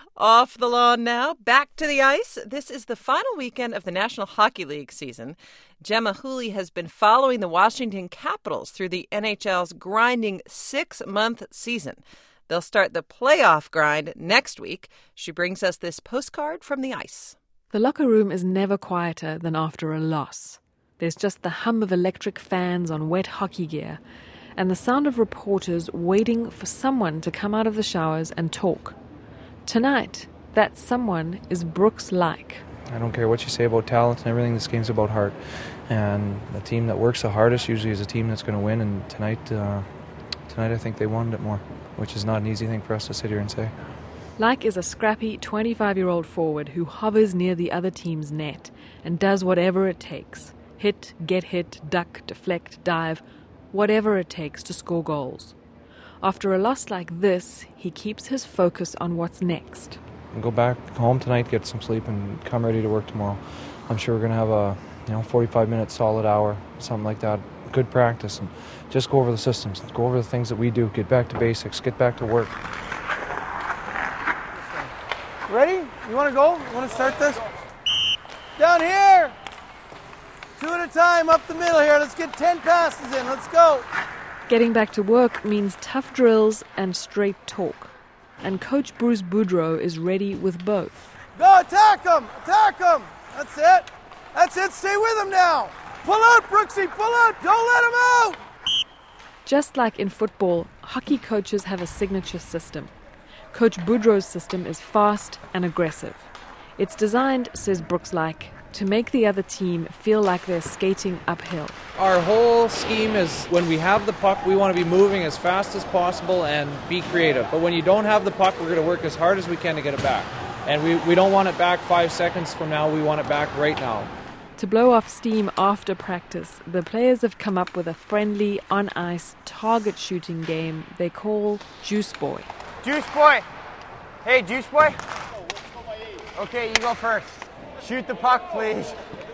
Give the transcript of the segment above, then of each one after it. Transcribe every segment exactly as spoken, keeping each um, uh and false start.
Off the lawn now, back to the ice. This is the final weekend of the National Hockey League season. Gemma Hooley has been following the Washington Capitals through the N H L's grinding six-month season. They'll start the playoff grind next week. She brings us this postcard from the ice. The locker room is never quieter than after a loss. There's just the hum of electric fans on wet hockey gear and the sound of reporters waiting for someone to come out of the showers and talk. Tonight, that someone is Brooks Laich. I don't care what you say about talent and everything, this game's about heart. And the team that works the hardest usually is a team that's going to win, and tonight, uh, tonight I think they wanted it more, which is not an easy thing for us to sit here and say. Laich is a scrappy twenty-five-year-old forward who hovers near the other team's net and does whatever it takes. Hit, get hit, duck, deflect, dive, whatever it takes to score goals. After a loss like this, he keeps his focus on what's next. We'll go back home tonight, get some sleep, and come ready to work tomorrow. I'm sure we're going to have a you know forty-five minute solid hour, something like that. Good practice, and just go over the systems, go over the things that we do, get back to basics, get back to work. Ready? You want to go? You want to start this? Down here! Two at a time, up the middle here. Let's get ten passes in. Let's go. Getting back to work means tough drills and straight talk. And Coach Bruce Boudreau is ready with both. Go, attack them! Attack them! That's it. That's it. Stay with them now. Pull out, Brooksy. Pull out. Don't let them out. Just like in football, hockey coaches have a signature system. Coach Boudreau's system is fast and aggressive. It's designed, says Brooks Laich, to make the other team feel like they're skating uphill. Our whole scheme is when we have the puck, we want to be moving as fast as possible and be creative. But when you don't have the puck, we're going to work as hard as we can to get it back. And we, we don't want it back five seconds from now, we want it back right now. To blow off steam after practice, the players have come up with a friendly, on-ice, target-shooting game they call Juice Boy. Juice Boy. Hey, Juice Boy. Okay, you go first. Shoot the puck, please.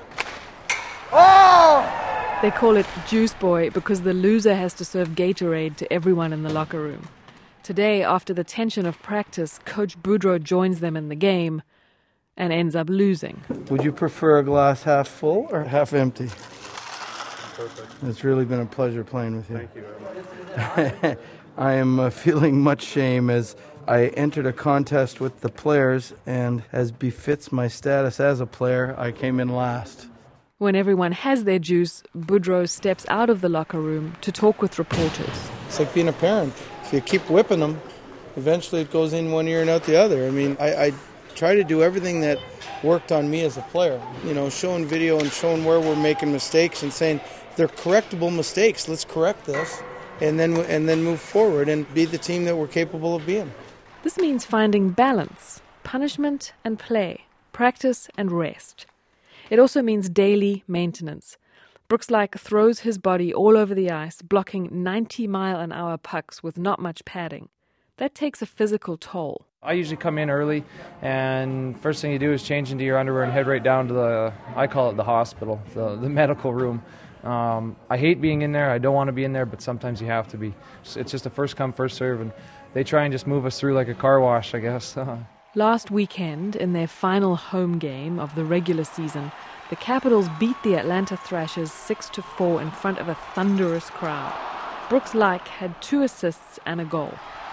Oh! They call it Juice Boy because the loser has to serve Gatorade to everyone in the locker room. Today, after the tension of practice, Coach Boudreau joins them in the game and ends up losing. Would you prefer a glass half full or half empty? Perfect. It's really been a pleasure playing with you. Thank you very much. I am uh, feeling much shame as I entered a contest with the players, and as befits my status as a player, I came in last. When everyone has their juice, Boudreau steps out of the locker room to talk with reporters. It's like being a parent. If you keep whipping them, eventually it goes in one ear and out the other. I mean, I, I try to do everything that worked on me as a player. You know, showing video and showing where we're making mistakes and saying they're correctable mistakes. Let's correct this, and then and then move forward and be the team that we're capable of being. This means finding balance, punishment and play, practice and rest. It also means daily maintenance. Brooks Laich throws his body all over the ice, blocking ninety mile an hour pucks with not much padding. That takes a physical toll. I usually come in early, and first thing you do is change into your underwear and head right down to the, I call it the hospital, the, the medical room. Um, I hate being in there. I don't want to be in there, but sometimes you have to be. It's just a first come, first serve, and they try and just move us through like a car wash, I guess. Last weekend, in their final home game of the regular season, the Capitals beat the Atlanta Thrashers six to four in front of a thunderous crowd. Brooks Laich had two assists and a goal.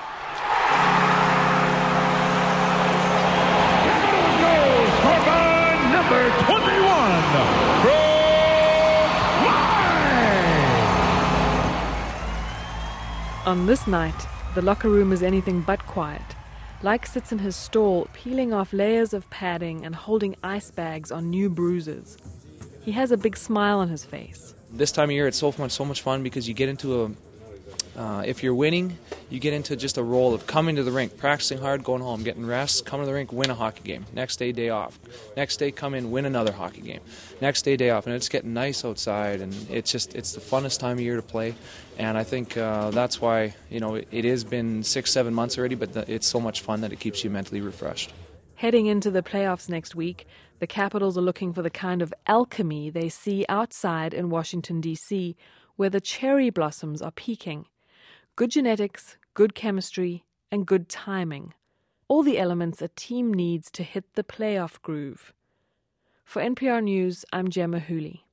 Number twenty-one, Brooks Laich. On this night, the locker room is anything but quiet. Laich sits in his stall, peeling off layers of padding and holding ice bags on new bruises. He has a big smile on his face. This time of year, it's so much, so much fun because you get into a, uh, if you're winning, you get into just a role of coming to the rink, practicing hard, going home, getting rest, come to the rink, win a hockey game. Next day, day off. Next day, come in, win another hockey game. Next day, day off. And it's getting nice outside, and it's just, it's the funnest time of year to play. And I think uh, that's why, you know, it, it has been six, seven months already, but the, it's so much fun that it keeps you mentally refreshed. Heading into the playoffs next week, the Capitals are looking for the kind of alchemy they see outside in Washington, D C, where the cherry blossoms are peaking. Good genetics, good chemistry, and good timing. all the elements a team needs to hit the playoff groove. For N P R News, I'm Gemma Hooley.